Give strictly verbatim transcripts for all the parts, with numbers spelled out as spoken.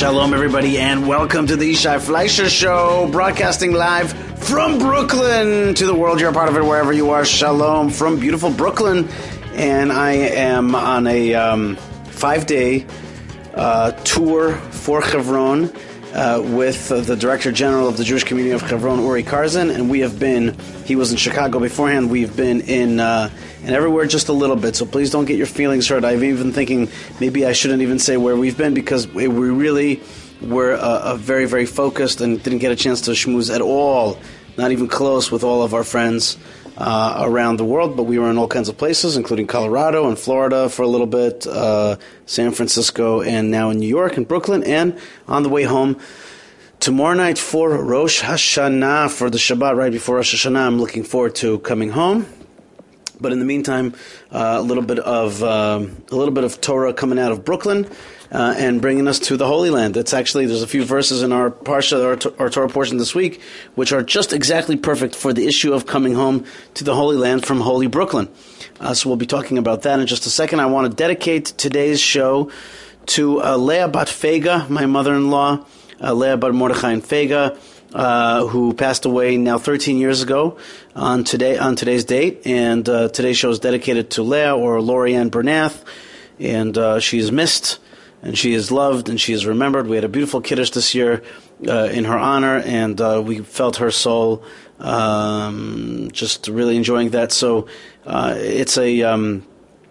Shalom, everybody, and welcome to the Yishai Fleischer Show, broadcasting live from Brooklyn to the world. You're a part of it wherever you are. Shalom from beautiful Brooklyn, and I am on a um, five-day uh, tour for Hebron uh, with uh, the Director General of the Jewish Community of Hebron, Uri Karzan, and we have been, he was in Chicago beforehand, we've been in... Uh, And everywhere just a little bit, so please don't get your feelings hurt. I'm even thinking maybe I shouldn't even say where we've been, because we really were uh, uh, very, very focused and didn't get a chance to schmooze at all, not even close, with all of our friends uh, around the world. But we were in all kinds of places, including Colorado and Florida for a little bit, uh, San Francisco, and now in New York and Brooklyn, and on the way home tomorrow night for Rosh Hashanah, for the Shabbat right before Rosh Hashanah. I'm looking forward to coming home. But in the meantime, uh, a little bit of uh, a little bit of Torah coming out of Brooklyn uh, and bringing us to the Holy Land. It's actually, there's a few verses in our parsha, our, our Torah portion this week, which are just exactly perfect for the issue of coming home to the Holy Land from Holy Brooklyn. Uh, so we'll be talking about that in just a second. I want to dedicate today's show to uh, Leah Bat Fega, my mother-in-law, uh, Leah Bat Mordechai and Fega, Uh, who passed away now thirteen years ago on today on today's date, and uh, today's show is dedicated to Leah, or Lorianne Bernath, and uh, she is missed, and she is loved, and she is remembered. We had a beautiful kiddush this year uh, in her honor, and uh, we felt her soul, um, just really enjoying that. So uh, it's a um,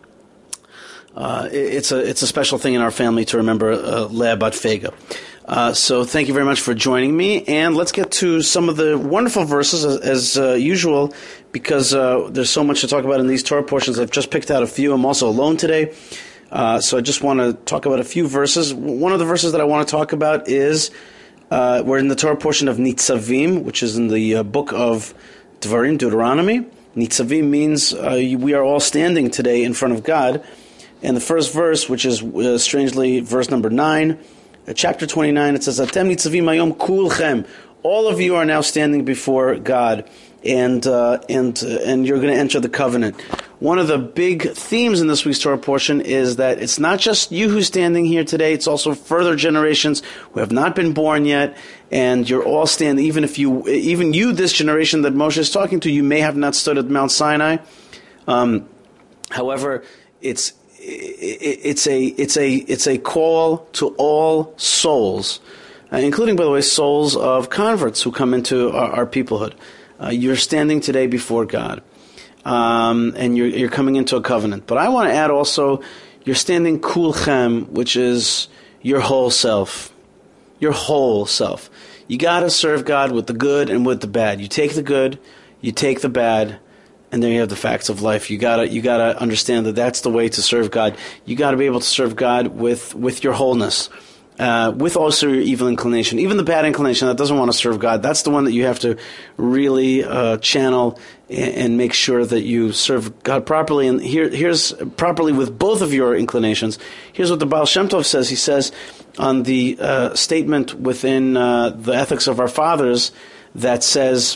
uh, it's a it's a special thing in our family to remember uh, Leah Bat Fega. Uh, so thank you very much for joining me, and let's get to some of the wonderful verses as, as uh, usual, because uh, there's so much to talk about in these Torah portions. I've just picked out a few. I'm also alone today, uh, so I just want to talk about a few verses. One of the verses that I want to talk about is, uh, we're in the Torah portion of Nitzavim, which is in the uh, book of Dvarim, Deuteronomy. Nitzavim means uh, we are all standing today in front of God, and the first verse, which is uh, strangely verse number nine, chapter twenty-nine, it says, Atem nitzavim hayom kulchem. All of you are now standing before God, and uh, and uh, and you're going to enter the covenant. One of the big themes in this week's Torah portion is that it's not just you who's standing here today, it's also further generations who have not been born yet, and you're all standing, even if you, even you, this generation that Moshe is talking to, you may have not stood at Mount Sinai. Um, however, it's It's a it's a it's a call to all souls, uh, including, by the way, souls of converts who come into our, our peoplehood. Uh, you're standing today before God, um, and you're you're coming into a covenant. But I want to add also, you're standing kulchem, which is your whole self, your whole self. You got to serve God with the good and with the bad. You take the good, you take the bad. And there you have the facts of life. You gotta, you gotta understand that that's the way to serve God. You gotta be able to serve God with, with your wholeness, uh, with also your evil inclination, even the bad inclination that doesn't want to serve God. That's the one that you have to really uh, channel and, and make sure that you serve God properly. And here, here's properly with both of your inclinations. Here's what the Baal Shem Tov says. He says on the uh, statement within uh, the Ethics of Our Fathers that says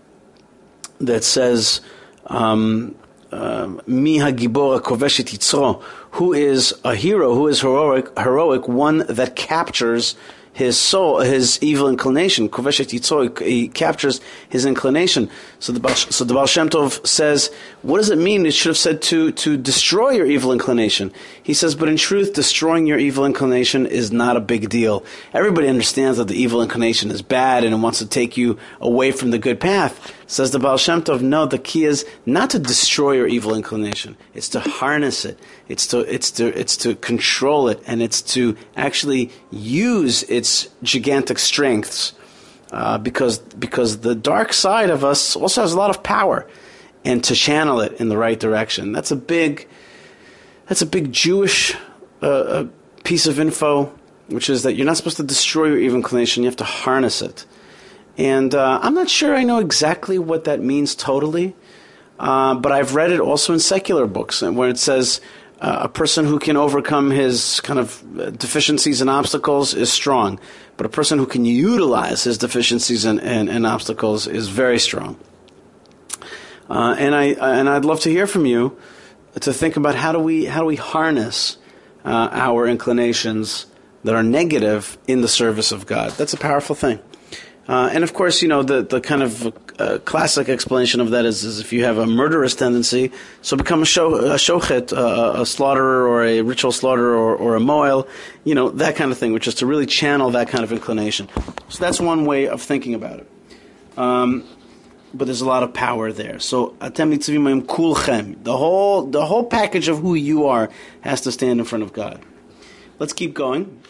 that says. Um, uh, Mi hagibor koveshet yitzro, who is a hero, who is heroic, heroic, one that captures his soul, his evil inclination. Koveshet yitzro, he captures his inclination. So the so the Baal Shem Tov says, what does it mean? It should have said to to destroy your evil inclination. He says, but in truth, destroying your evil inclination is not a big deal. Everybody understands that the evil inclination is bad and it wants to take you away from the good path. Says the Baal Shem Tov, no, the key is not to destroy your evil inclination. It's to harness it. It's to it's to it's to control it, and it's to actually use its gigantic strengths, uh, because because the dark side of us also has a lot of power, and to channel it in the right direction. That's a big that's a big Jewish uh, piece of info, which is that you're not supposed to destroy your evil inclination. You have to harness it. And uh, I'm not sure I know exactly what that means totally, uh, but I've read it also in secular books, where it says uh, a person who can overcome his kind of deficiencies and obstacles is strong, but a person who can utilize his deficiencies and, and, and obstacles is very strong. Uh, and I and I'd love to hear from you to think about how do we how do we harness uh, our inclinations that are negative in the service of God. That's a powerful thing. Uh, and of course, you know, the, the kind of uh, classic explanation of that is, is if you have a murderous tendency, so become a, sho- a shochet, uh, a slaughterer or a ritual slaughterer or, or a moel, you know, that kind of thing, which is to really channel that kind of inclination. So that's one way of thinking about it. Um, but there's a lot of power there. So, atem nitzavim hayom kulchem, the whole, the whole package of who you are has to stand in front of God. Let's keep going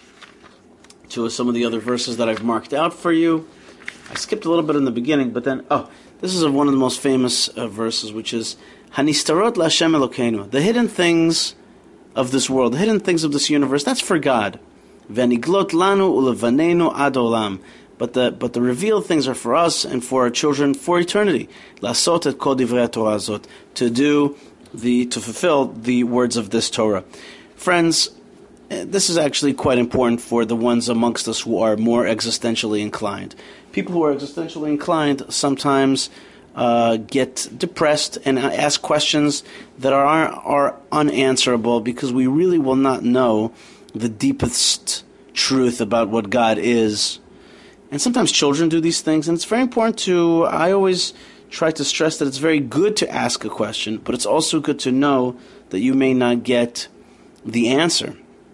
to some of the other verses that I've marked out for you. I skipped a little bit in the beginning, but then, oh, this is one of the most famous uh, verses, which is, Hanistarot la'Hashem Elokeinu, the hidden things of this world, the hidden things of this universe, that's for God. V'niglot lanu ulevanenu ad olam, but the but the revealed things are for us and for our children for eternity. La'asot et kol divrei Torah azot, to do the to fulfill the words of this Torah. Friends, this is actually quite important for the ones amongst us who are more existentially inclined. People who are existentially inclined sometimes uh, get depressed and ask questions that are are unanswerable because we really will not know the deepest truth about what God is. And sometimes children do these things, and it's very important to, I always try to stress that it's very good to ask a question, but it's also good to know that you may not get the answer.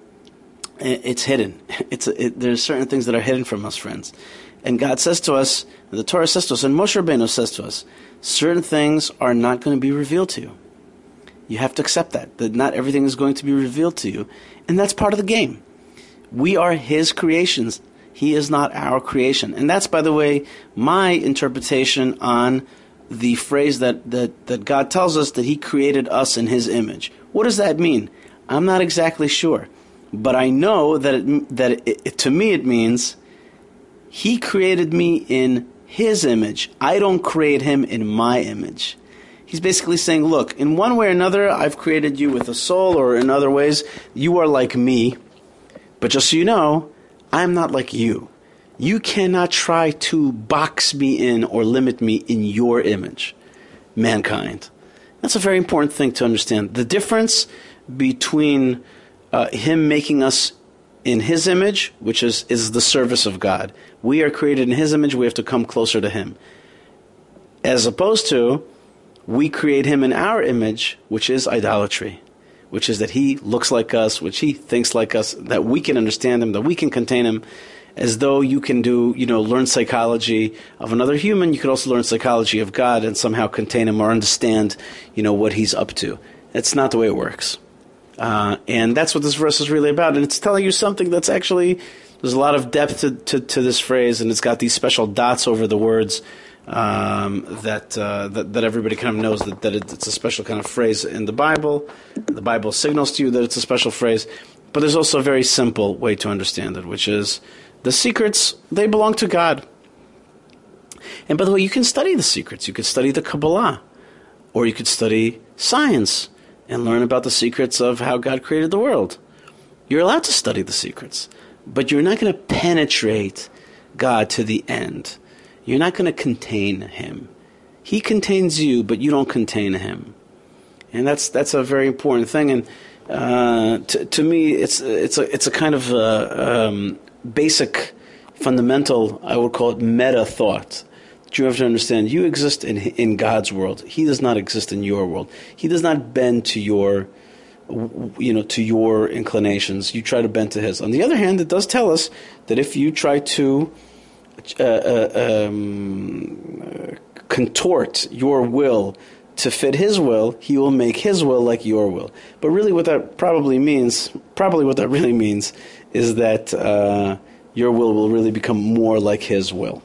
It's hidden. It's it, there's certain things that are hidden from us, friends. And God says to us, the Torah says to us, and Moshe Rabbeinu says to us, certain things are not going to be revealed to you. You have to accept that, that not everything is going to be revealed to you. And that's part of the game. We are His creations. He is not our creation. And that's, by the way, my interpretation on the phrase that, that, that God tells us that He created us in His image. What does that mean? I'm not exactly sure. But I know that it, that it, it, to me it means He created me in His image. I don't create Him in my image. He's basically saying, look, in one way or another, I've created you with a soul, or in other ways, you are like me. But just so you know, I'm not like you. You cannot try to box me in or limit me in your image, mankind. That's a very important thing to understand. The difference between uh, Him making us in His image, which is, is the service of God. We are created in His image, we have to come closer to Him. As opposed to, we create Him in our image, which is idolatry, which is that He looks like us, which He thinks like us, that we can understand Him, that we can contain Him, as though you can do, you know, learn psychology of another human, you could also learn psychology of God and somehow contain Him or understand, you know, what He's up to. That's not the way it works. Uh, and that's what this verse is really about. And it's telling you something that's actually, there's a lot of depth to, to, to this phrase, and it's got these special dots over the words um, that, uh, that that everybody kind of knows that, that it's a special kind of phrase in the Bible. The Bible signals to you that it's a special phrase. But there's also a very simple way to understand it, which is the secrets, they belong to God. And by the way, you can study the secrets. You could study the Kabbalah, or you could study science and learn about the secrets of how God created the world. You're allowed to study the secrets, but you're not going to penetrate God to the end. You're not going to contain Him. He contains you, but you don't contain Him. And that's that's a very important thing. And uh, to, to me, it's it's a it's a kind of a, um, basic, fundamental, I would call it meta thought. You have to understand, you exist in in God's world. He does not exist in your world. He does not bend to your, you know, to your inclinations. You try to bend to His. On the other hand, it does tell us that if you try to uh, uh, um, uh, contort your will to fit His will, He will make His will like your will. But really, what that probably means, probably what that really means, is that uh, your will will really become more like His will.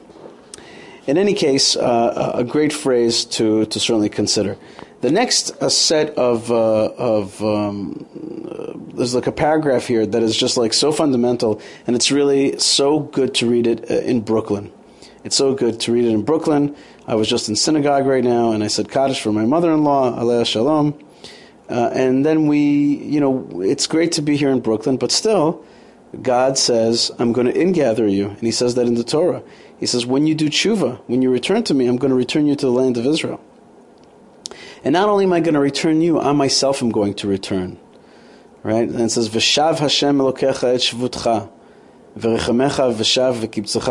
In any case, uh, a great phrase to, to certainly consider. The next uh, set of, uh, of um, uh, there's like a paragraph here that is just like so fundamental, and it's really so good to read it uh, in Brooklyn. It's so good to read it in Brooklyn. I was just in synagogue right now, and I said Kaddish for my mother-in-law, Alea Shalom. Uh, and then we, you know, it's great to be here in Brooklyn, but still, God says, I'm going to ingather you. And He says that in the Torah. He says, when you do tshuva, when you return to me, I'm going to return you to the land of Israel. And not only am I going to return you, I myself am going to return. Right? And it says, V'shav Hashem Elokecha et shvutcha. ורחמך ושב וקבצך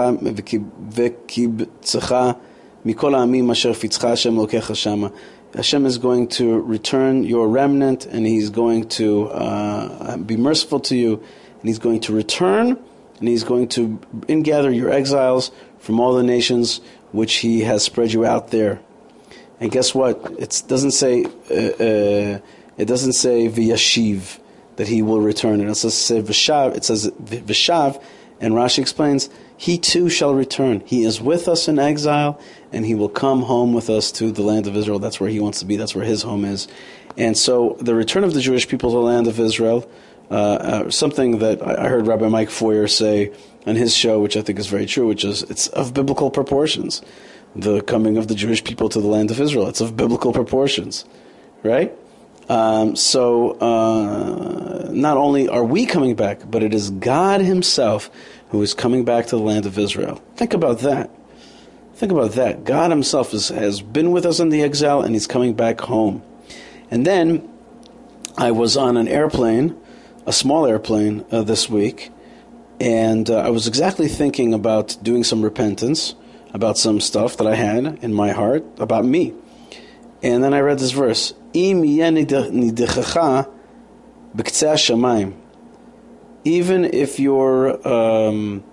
וקבצך מכל העמים אשר פיצך השם אלוקיך שמה. Hashem is going to return your remnant, and He's going to uh, be merciful to you, and He's going to return, and He's going to ingather your exiles from all the nations which He has spread you out there. And guess what? It doesn't say uh, uh, it doesn't say v'yashiv, that He will return. It says v'shav. It says v'shav, and Rashi explains, He too shall return. He is with us in exile, and He will come home with us to the land of Israel. That's where He wants to be. That's where His home is. And so the return of the Jewish people to the land of Israel, uh, uh, something that I heard Rabbi Mike Foyer say on his show, which I think is very true, which is it's of biblical proportions. The coming of the Jewish people to the land of Israel, it's of biblical proportions, right? Um, so uh, not only are we coming back, but it is God Himself who is coming back to the land of Israel. Think about that. Think about that. God Himself is, has been with us in the exile, and He's coming back home. And then I was on an airplane, a small airplane, uh, this week, and uh, I was exactly thinking about doing some repentance about some stuff that I had in my heart about me. And then I read this verse, Im nidechacha b'ktzei hashamayim. Even if your um,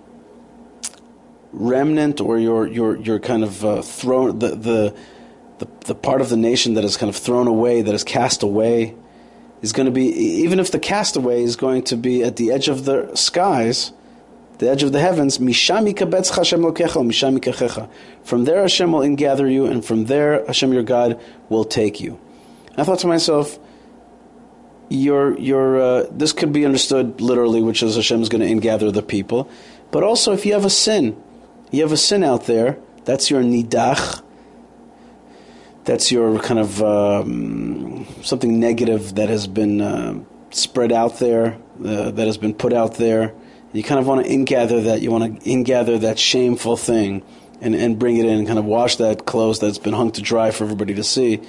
remnant or your your your kind of uh, thrown the, the the the part of the nation that is kind of thrown away, that is cast away, is going to be, even if the castaway is going to be at the edge of the skies, the edge of the heavens, misham yikabetzcha Hashem lokecha, misham yikachecha. From there Hashem will ingather you, and from there Hashem your God will take you. And I thought to myself, your your uh, this could be understood literally, which is Hashem is going to ingather the people. But also, if you have a sin, you have a sin out there, that's your nidach. That's your kind of um, something negative that has been uh, spread out there, uh, that has been put out there. You kind of want to ingather that. You want to ingather that shameful thing and, and bring it in and kind of wash that clothes that's been hung to dry for everybody to see.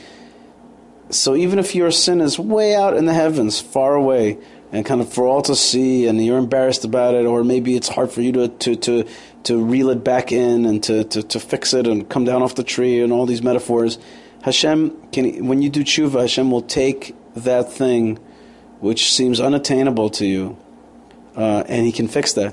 So even if your sin is way out in the heavens, far away, and kind of for all to see, and you're embarrassed about it, or maybe it's hard for you to to, to, to reel it back in and to, to, to fix it and come down off the tree and all these metaphors, Hashem, can, when you do tshuva, Hashem will take that thing which seems unattainable to you, Uh, and He can fix that.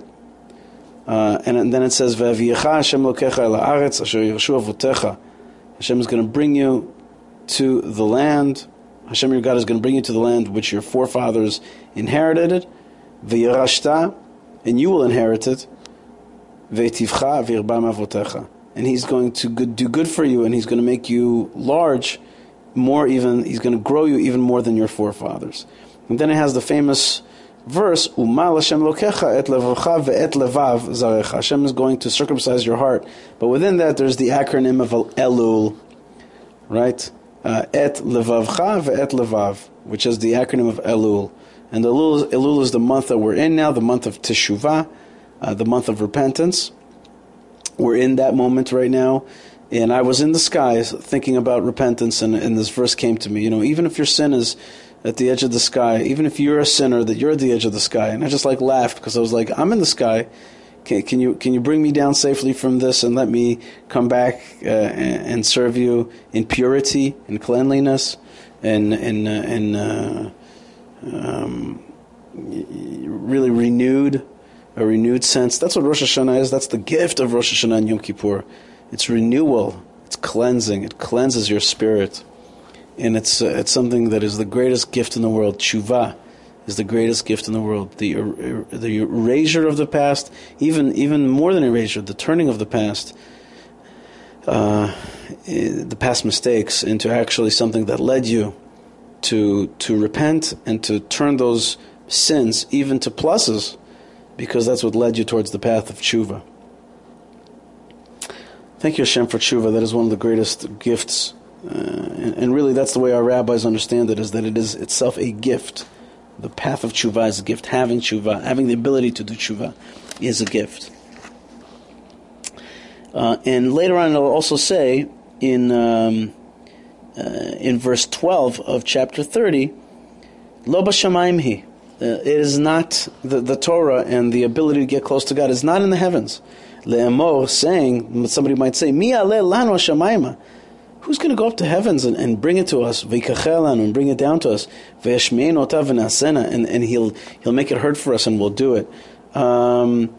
Uh, and, and then it says, "Ve'aviyecha Hashem lokecha el haaretz asher yirshu avotecha." Hashem is going to bring you to the land. Hashem your God is going to bring you to the land which your forefathers inherited. Ve'yirashta, and you will inherit it. Ve'tivcha v'yirbam avotecha, and He's going to good, do good for you, and He's going to make you large, more even. He's going to grow you even more than your forefathers. And then it has the famous verse, Umal Hashem lokecha et levavcha ve'et levav zarecha. Hashem is going to circumcise your heart. But within that, there's the acronym of Elul, right? Uh, et levavcha ve'et levav, which is the acronym of Elul. And Elul, Elul is the month that we're in now, the month of Teshuvah, uh, the month of repentance. We're in that moment right now. And I was in the skies thinking about repentance, and, and this verse came to me. You know, even if your sin is at the edge of the sky, even if you're a sinner, that you're at the edge of the sky. And I just like laughed because I was like, I'm in the sky. Can, can you can you bring me down safely from this and let me come back uh, and, and serve you in purity and cleanliness and and uh, and uh, um, really renewed, a renewed sense. That's what Rosh Hashanah is. That's the gift of Rosh Hashanah and Yom Kippur. It's renewal. It's cleansing. It cleanses your spirit. And it's uh, it's something that is the greatest gift in the world. Tshuva is the greatest gift in the world. The er, the erasure of the past, even even more than erasure, the turning of the past, uh, the past mistakes into actually something that led you to to repent and to turn those sins even to pluses, because that's what led you towards the path of tshuva. Thank you, Hashem, for tshuva. That is one of the greatest gifts. Uh, and, and really that's the way our rabbis understand it, is that it is itself a gift. The path of tshuva is a gift. Having tshuva, having the ability to do tshuva is a gift. Uh, and later on it'll also say in um, uh, in verse twelve of chapter thirty, Lo b'shamayim hi. Uh, it is not, the, the Torah and the ability to get close to God is not in the heavens. Le'emor, saying, somebody might say, Mi aleh lanu shamayma. Who's going to go up to heavens and, and bring it to us? V'yikachel and bring it down to us. V'yashmein otav v'nasena, and and he'll he'll make it hurt for us, and we'll do it. Um,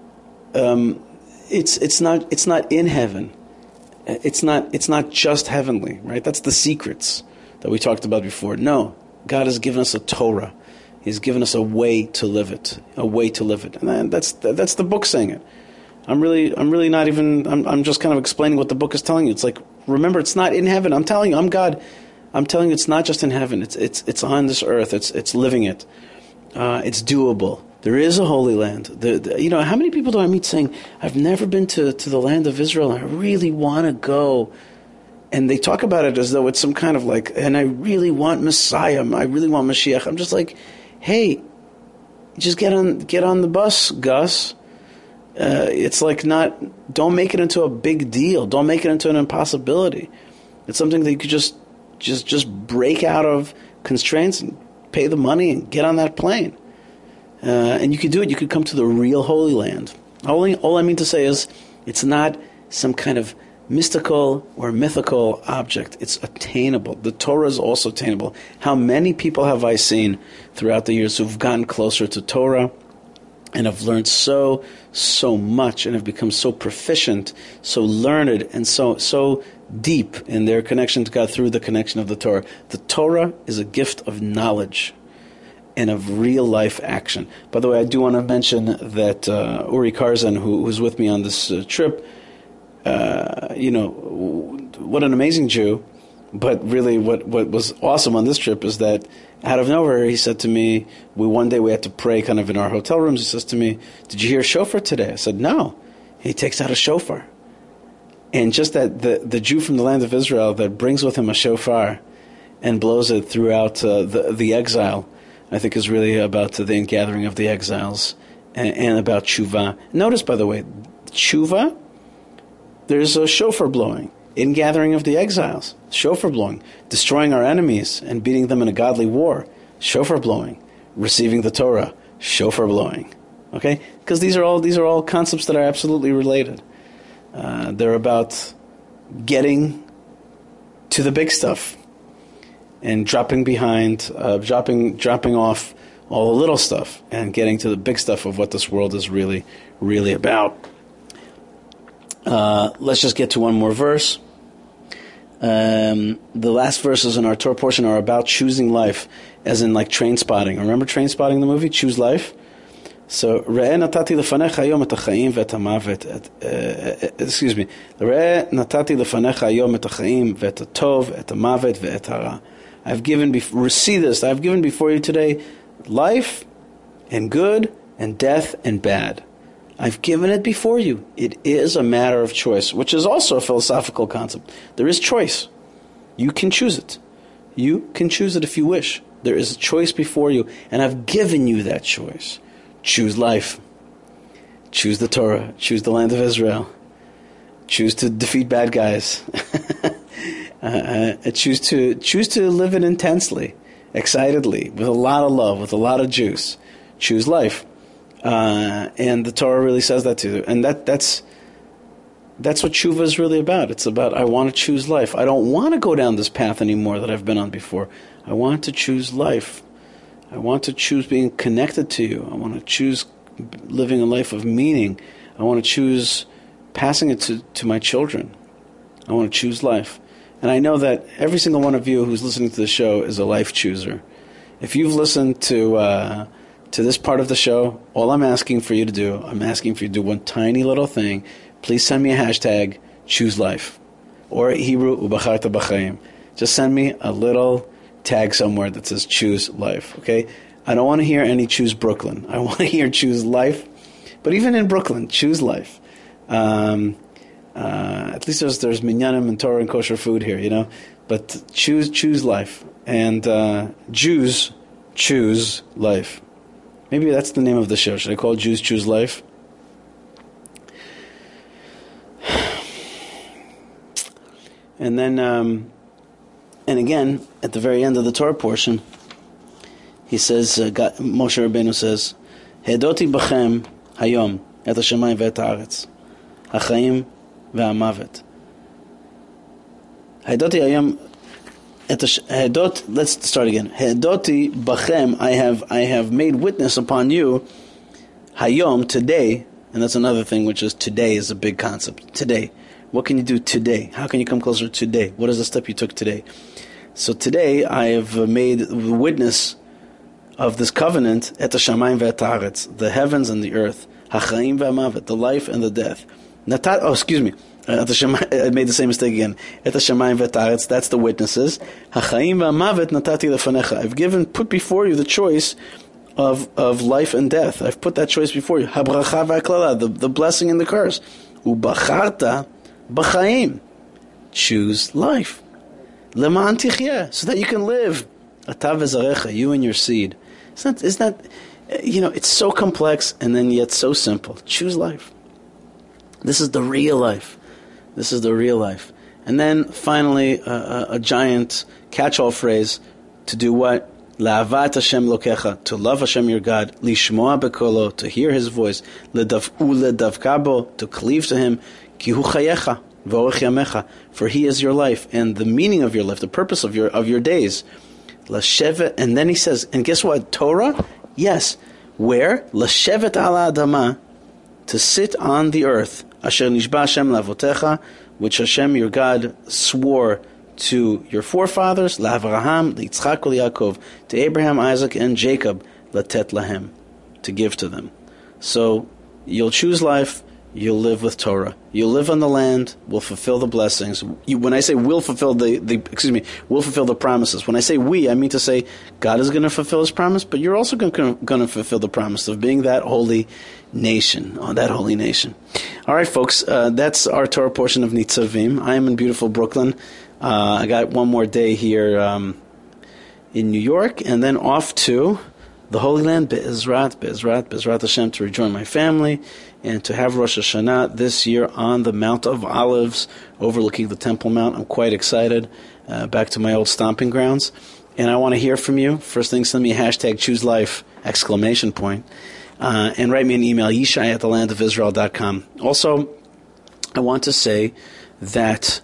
um, it's it's not it's not in heaven. It's not it's not just heavenly, right? That's the secrets that we talked about before. No, God has given us a Torah. He's given us a way to live it, a way to live it, and that's that's the book saying it. I'm really, I'm really not even. I'm, I'm just kind of explaining what the book is telling you. It's like, remember, it's not in heaven. I'm telling you, I'm God. I'm telling you, it's not just in heaven. It's it's it's on this earth. It's it's living it. Uh, it's doable. There is a holy land. The, the, you know, how many people do I meet saying, "I've never been to, to the land of Israel. And I really want to go." And they talk about it as though it's some kind of like, and I really want Messiah. I really want Mashiach. I'm just like, hey, just get on get on the bus, Gus. Uh, it's like not, don't make it into a big deal. Don't make it into an impossibility. It's something that you could just, just, just break out of constraints and pay the money and get on that plane. Uh, and you could do it. You could come to the real Holy Land. All, all I mean to say is, it's not some kind of mystical or mythical object. It's attainable. The Torah is also attainable. How many people have I seen throughout the years who've gotten closer to Torah and have learned so, so much and have become so proficient, so learned, and so so deep in their connection to God through the connection of the Torah. The Torah is a gift of knowledge and of real-life action. By the way, I do want to mention that uh, Uri Karzan, who was with me on this uh, trip, uh, you know, what an amazing Jew. But really what, what was awesome on this trip is that out of nowhere, he said to me, we one day we had to pray kind of in our hotel rooms. He says to me, did you hear shofar today? I said, no. He takes out a shofar. And just that the, the Jew from the land of Israel that brings with him a shofar and blows it throughout uh, the, the exile, I think is really about the ingathering of the exiles and, and about tshuva. Notice, by the way, tshuva, there's a shofar blowing. Ingathering of the exiles, shofar blowing, destroying our enemies and beating them in a godly war, shofar blowing, receiving the Torah, shofar blowing. Okay, because these are all these are all concepts that are absolutely related. Uh, they're about getting to the big stuff and dropping behind, uh, dropping dropping off all the little stuff and getting to the big stuff of what this world is really, really about. Uh, let's just get to one more verse. Um, the last verses in our Torah portion are about choosing life, as in like Train Spotting. Remember Train Spotting, the movie? Choose life? So, Re'eh natati lefanecha hayom et hachaim ve'et hamavet. Excuse me. Re'eh natati lefanecha hayom et hachaim ve'et hatov, et hamavet ve'et hara. I've given, before, see this, I've given before you today life and good and death and bad. I've given it before you. It is a matter of choice, which is also a philosophical concept. There is choice. You can choose it. You can choose it if you wish. There is a choice before you, and I've given you that choice. Choose life. Choose the Torah. Choose the land of Israel. Choose to defeat bad guys. uh, uh, choose to choose to live it intensely, excitedly, with a lot of love, with a lot of juice. Choose life. Uh, and the Torah really says that to you. And that, that's that's what tshuva is really about. It's about, I want to choose life. I don't want to go down this path anymore that I've been on before. I want to choose life. I want to choose being connected to you. I want to choose living a life of meaning. I want to choose passing it to, to my children. I want to choose life. And I know that every single one of you who's listening to the show is a life chooser. If you've listened to... Uh, to this part of the show, all I'm asking for you to do, I'm asking for you to do one tiny little thing. Please send me a hashtag, choose life. Or Hebrew, ubacharta b'chaim. Just send me a little tag somewhere that says choose life, okay? I don't want to hear any choose Brooklyn. I want to hear choose life. But even in Brooklyn, choose life. Um, uh, at least there's, there's minyanim and Torah and kosher food here, you know? But choose, choose life. And uh, Jews choose life. Maybe that's the name of the show. Should I call Jews Choose Life? And then, um, and again, at the very end of the Torah portion, he says, uh, God, Moshe Rabbeinu says, Hedoti b'chem hayom et hashemayim ve'et haaretz, hachaim ve'amavet. Hedoti hayom et hedot. Let's start again. Hedoti b'chem, I have I have made witness upon you, hayom, today, and that's another thing, which is today is a big concept. Today. What can you do today? How can you come closer today? What is the step you took today? So today I have made witness of this covenant, et hashamayim ve'et haaretz, the heavens and the earth, hachaim ve'amavet, the life and the death. Natat, oh, excuse me, uh, I made the same mistake again. Et hashamayim ve'et haaretz, that's the witnesses. Hachaim ve'amavet natati lefanecha. I've given, put before you the choice of of life and death. I've put that choice before you. Habracha ve'aklala, the the blessing and the curse. Ubacharta b'chaim, choose life. Leman tichya, so that you can live. Atav v'zarecha, you and your seed. It's not, it's not, you know, it's so complex and then yet so simple. Choose life. This is the real life. This is the real life. And then finally, uh, a, a giant catch-all phrase to do what? La'avat Hashem lokecha, to love Hashem your God. Lishmoa bekolo, to hear His voice. Ledav'u ledavkabo, to cleave to Him. Ki hu chayecha v'orech yamecha, for He is your life and the meaning of your life, the purpose of your of your days. Lashevet, and then he says, and guess what? Torah? Yes. Where? Lashevet ala adama, to sit on the earth. Asher nishba Hashem lavotecha, which Hashem your God swore to your forefathers, LaAvraham, LiYitzchak, LiYaakov, to Abraham, Isaac, and Jacob, latet lahem, to give to them. So you'll choose life. You'll live with Torah. You'll live on the land. We'll fulfill the blessings. You, when I say we'll fulfill the, the, excuse me, we'll fulfill the promises. When I say we, I mean to say God is going to fulfill His promise, but you're also going to, going to fulfill the promise of being that holy nation. Oh, that holy nation. All right, folks, uh, that's our Torah portion of Nitzavim. I am in beautiful Brooklyn. Uh, I got one more day here um, in New York, and then off to the Holy Land, Be'ezrat, Be'ezrat, Be'ezrat Hashem, to rejoin my family and to have Rosh Hashanah this year on the Mount of Olives overlooking the Temple Mount. I'm quite excited. Uh, back to my old stomping grounds. And I want to hear from you. First thing, send me a hashtag choose life, exclamation point. Uh, and write me an email, yishai at the land of israel dot com. Also, I want to say that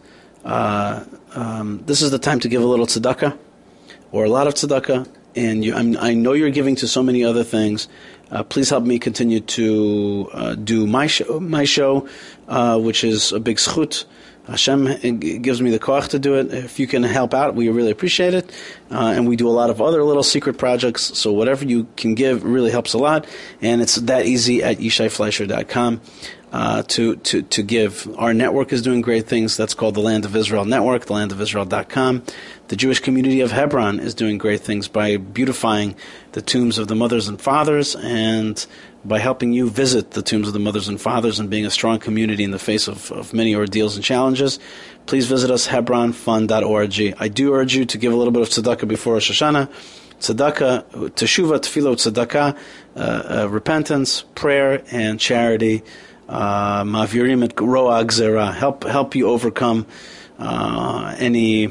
uh, um, this is the time to give a little tzedakah or a lot of tzedakah. And you, I'm, I know you're giving to so many other things. Uh, please help me continue to uh, do my show, my show uh, which is a big zchut. Hashem gives me the koach to do it. If you can help out, we really appreciate it. Uh, and we do a lot of other little secret projects, so whatever you can give really helps a lot. And it's that easy at yishai fleischer dot com. Uh, to, to, to give. Our network is doing great things. That's called the Land of Israel Network, the land of israel dot com. The Jewish community of Hebron is doing great things by beautifying the tombs of the mothers and fathers and by helping you visit the tombs of the mothers and fathers and being a strong community in the face of, of many ordeals and challenges. Please visit us, hebron fund dot org. I do urge you to give a little bit of tzedakah before Rosh Hashanah. Tzedakah, teshuva, tefillah, tzedakah, uh, uh, repentance, prayer, and charity. Mavirim et roa gzera, help help you overcome uh, any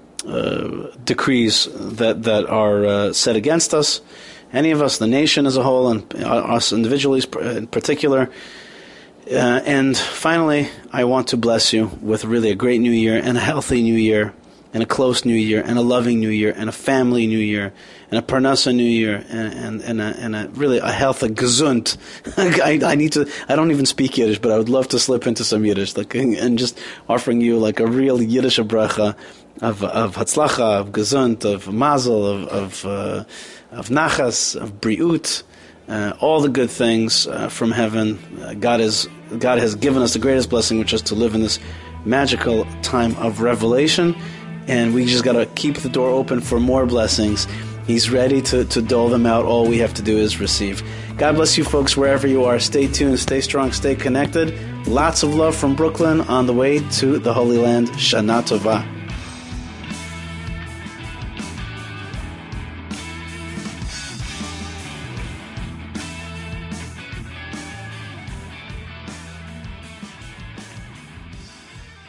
uh, decrees that that are uh, set against us, any of us, the nation as a whole, and us individually in particular. Uh, and finally, I want to bless you with really a great new year and a healthy new year, and a close new year, and a loving new year, and a family new year, and a parnasa new year, and and, and, a, and a really a health, a gesund. I, I need to. I don't even speak Yiddish, but I would love to slip into some Yiddish, like, and just offering you like a real Yiddish bracha of of hatzlacha, of gesund, of mazel, of of, uh, of nachas, of briut, uh, all the good things uh, from heaven. Uh, God is God has given us the greatest blessing, which is to live in this magical time of revelation. And we just got to keep the door open for more blessings. He's ready to, to dole them out. All we have to do is receive. God bless you folks wherever you are. Stay tuned, stay strong, stay connected. Lots of love from Brooklyn on the way to the Holy Land. Shana Tova.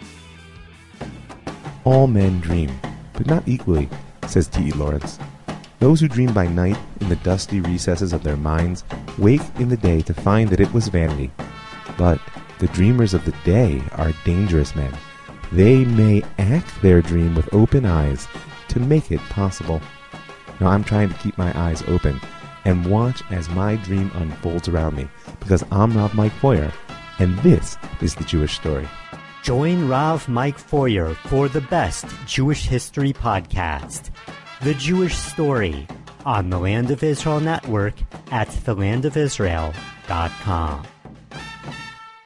All men dream, but not equally, says T E Lawrence. Those who dream by night in the dusty recesses of their minds wake in the day to find that it was vanity. But the dreamers of the day are dangerous men. They may act their dream with open eyes to make it possible. Now I'm trying to keep my eyes open and watch as my dream unfolds around me, because I'm Rav Mike Feuer, and this is the Jewish Story. Join Rav Mike Feuer for the best Jewish history podcast, The Jewish Story, on the Land of Israel Network at the land of israel dot com.